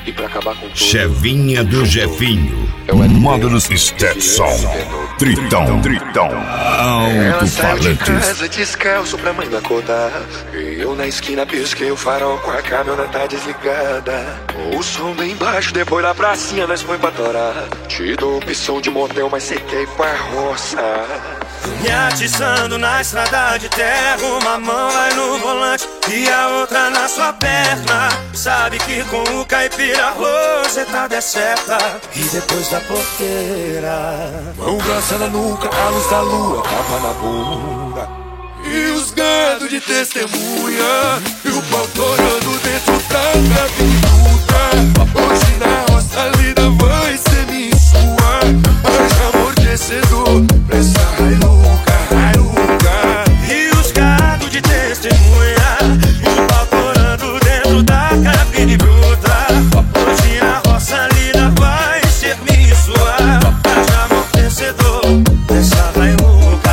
E pra acabar com tudo, Chevinha do Jefinho, Módulos Stetson, Tritão, ela saiu de Alto-falantes. casa descalço pra mãe acordar. E eu na esquina pisquei o farol com a câmera tá desligada. O som bem baixo, depois da pracinha nós foi pra torar. Te dou opção de motel, mas cê quer ir pra roça. Me atiçando na estrada de terra, uma mão vai no volante e a outra na sua perna. Sabe que com o caipira você tá deserta. E depois da porteira, Mão grossa na nuca, a luz da lua tapa na bunda. E os gados de testemunha, e o pau torando dentro da cabine. Hoje na roça a lida vai ser minha e sua. Haja amortecedor pra essa railuca. e os gados de testemunha, e o pau torando dentro da cabine bruta. Hoje na roça a lida vai ser minha e sua. Haja amortecedor dessa railuca.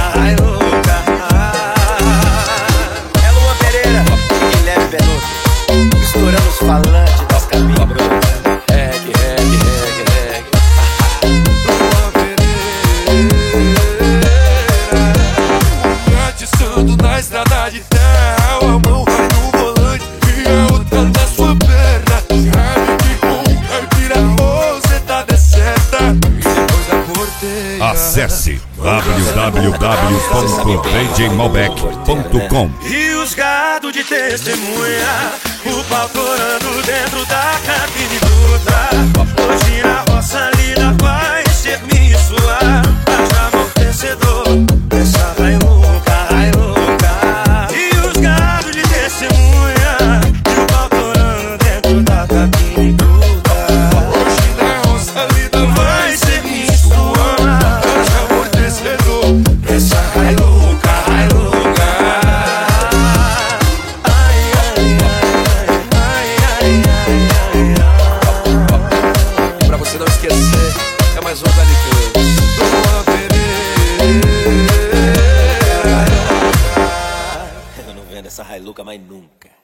É Luan Pereira e Guilherme Benuto, misturando os falantes das cabines brutas. Reggae. Atiçando na estrada de terra, a mão vai no volante e a outra na sua perna. Sabe que com o caipira você tá deserta. E depois da porteira, Acesse www.djmalbec.com. E os gados de testemunha, o pau torando dentro da cabine bruta. Hoje na roça a lida vai ser minha e sua. Haja amortecedor dessa railuca. E os gados de testemunha, e o pau torando dentro da cabine bruta. hoje na roça a lida vai ser minha e sua. Haja amortecedor Essa railuca. pra você não esquecer, é mais um Dali Deus. Luan Pereira. Eu não vendo essa railuca mais nunca.